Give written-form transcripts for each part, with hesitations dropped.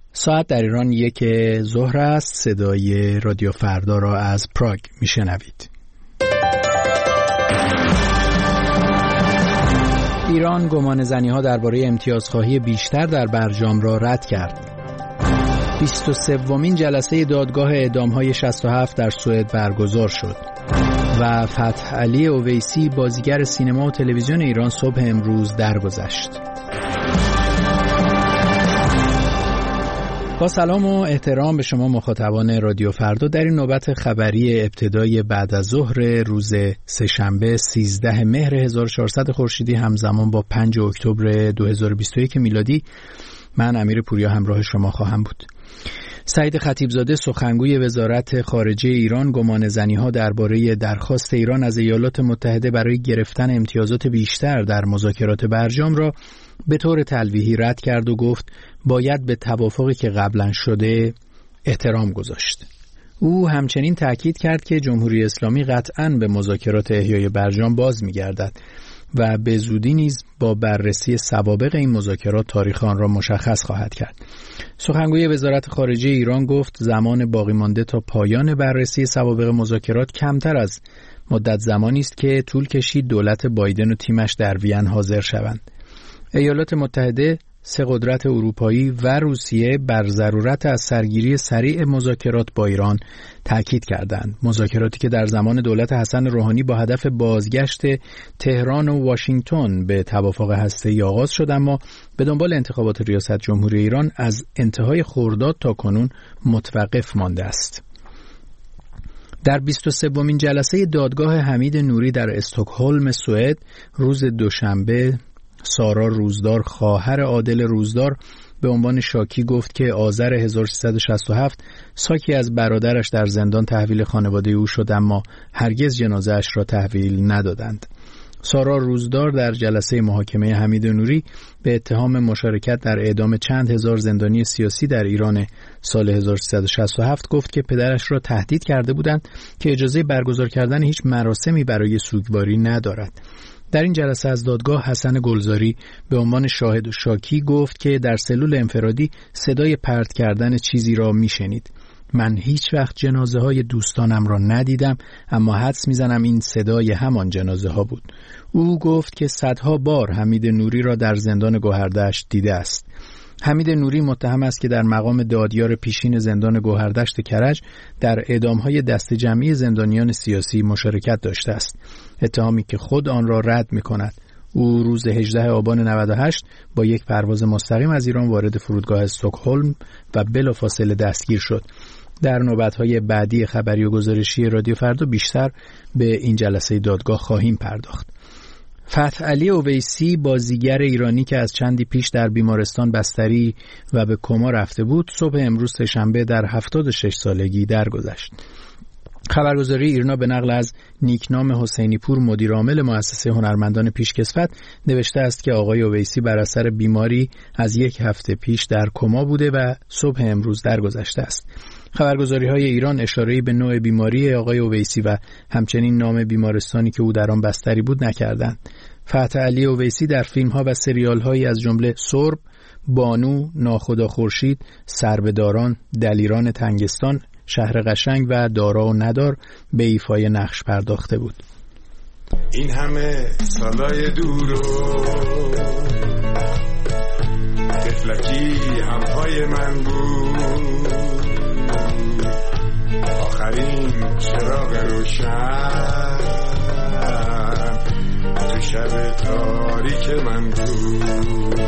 ساعت در ایران 1 ظهر است. صدای رادیو فردا را از پراگ میشنوید. ایران گمانه‌زنی‌ها درباره امتیازخواهی بیشتر در برجام را رد کرد. 23مین جلسه دادگاه اعدام‌های 67 در سوئد برگزار شد و فتح علی اویسی بازیگر سینما و تلویزیون ایران صبح امروز درگذشت. با سلام و احترام به شما مخاطبان رادیو فردا، در این نوبت خبری ابتدای بعد از ظهر روز سه‌شنبه 13 مهر 1400 خورشیدی همزمان با 5 اکتبر 2021 میلادی، من امیر پوریا همراه شما خواهم بود. سعید خطیبزاده سخنگوی وزارت خارجه ایران گمانه‌زنی‌ها درباره درخواست ایران از ایالات متحده برای گرفتن امتیازات بیشتر در مذاکرات برجام را به طور تلویحی رد کرد و گفت باید به توافقی که قبلا شده احترام گذاشت. او همچنین تاکید کرد که جمهوری اسلامی قطعاً به مذاکرات احیای برجام باز می‌گردد و به زودی نیز با بررسی سوابق این مذاکرات تاریخ آن را مشخص خواهد کرد. سخنگوی وزارت خارجه ایران گفت زمان باقی مانده تا پایان بررسی سوابق مذاکرات کمتر از مدت زمانی است که طول کشید دولت بایدن و تیمش در وین حاضر شوند. ایالات متحده، سه قدرت اروپایی و روسیه بر ضرورت از سرگیری سریع مذاکرات با ایران تاکید کردند. مذاکراتی که در زمان دولت حسن روحانی با هدف بازگشت تهران و واشنگتن به توافق هسته‌ای آغاز شد، اما به دنبال انتخابات ریاست جمهوری ایران از انتهای خرداد تا کنون متوقف مانده است. در 23مین جلسه دادگاه حمید نوری در استکهلم سوئد روز دوشنبه، سارا روزدار خواهر عادل روزدار به عنوان شاکی گفت که آذر 1367 ساکی از برادرش در زندان تحویل خانواده او شد، اما هرگز جنازه‌اش را تحویل ندادند. سارا روزدار در جلسه محاکمه حمید نوری به اتهام مشارکت در اعدام چند هزار زندانی سیاسی در ایران سال 1367 گفت که پدرش را تهدید کرده بودند که اجازه برگزار کردن هیچ مراسمی برای سوگواری ندارد. در این جلسه از دادگاه حسن گلزاری به عنوان شاهد و شاکی گفت که در سلول انفرادی صدای پرت کردن چیزی را میشنید. من هیچ وقت جنازه های دوستانم را ندیدم، اما حدس میزنم این صدای همان جنازه ها بود. او گفت که صدها بار حمید نوری را در زندان گوهردشت دیده است. حمید نوری متهم است که در مقام دادیار پیشین زندان گوهردشت کرج در اعدام‌های دست جمعی زندانیان سیاسی مشارکت داشته است، اتهامی که خود آن را رد می‌کند. او روز 18 آبان 98 با یک پرواز مستقیم از ایران وارد فرودگاه استکهلم و بلافاصله دستگیر شد. در نوبت‌های بعدی خبری و گزارشی رادیو فردا بیشتر به این جلسه دادگاه خواهیم پرداخت. فتح علی اویسی بازیگر ایرانی که از چندی پیش در بیمارستان بستری و به کما رفته بود، صبح امروز سه‌شنبه در 76 سالگی درگذشت. خبرگزاری ایرنا به نقل از نیکنام حسینی پور مدیر عامل مؤسسه هنرمندان پیشکسوت نوشته است که آقای اویسی بر اثر بیماری از 1 هفته پیش در کما بوده و صبح امروز درگذشته است. خبرگزاری‌های ایران اشاره‌ای به نوع بیماری آقای اویسی و همچنین نام بیمارستانی که او در آن بستری بود نکردند. فتح علی اویسی در فیلم‌ها و سریال‌هایی از جمله سرب، بانو، ناخدا خورشید، سربه‌داران، دلیران تنگستان، شهر قشنگ و دارا و ندار به ایفای نقش پرداخته بود. این همه سالای دور و طفلکی همهای من بود، آخرین چراغ روشن تو شب تاریک من بود.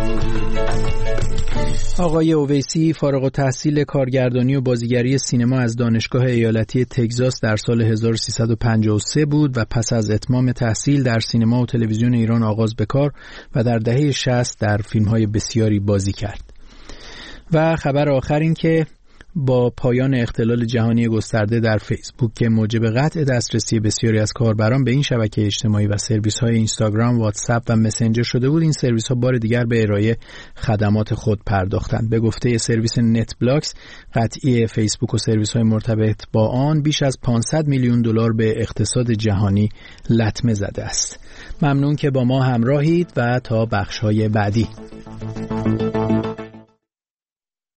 آقای اویسی فارغ التحصیل کارگردانی و بازیگری سینما از دانشگاه ایالتی تگزاس در سال 1353 بود و پس از اتمام تحصیل در سینما و تلویزیون ایران آغاز به کار و در دهه 60 در فیلم‌های بسیاری بازی کرد. و خبر آخر این که با پایان اختلال جهانی گسترده در فیسبوک که موجب قطع دسترسی بسیاری از کاربران به این شبکه اجتماعی و سرویس‌های اینستاگرام، واتساپ و مسنجر شده بود، این سرویس‌ها بار دیگر به ارائه خدمات خود پرداختند. به گفته سرویس نت بلاکس، قطعی فیسبوک و سرویس‌های مرتبط با آن بیش از 500 میلیون دلار به اقتصاد جهانی لطمه زده است. ممنون که با ما همراهید و تا بخش‌های بعدی.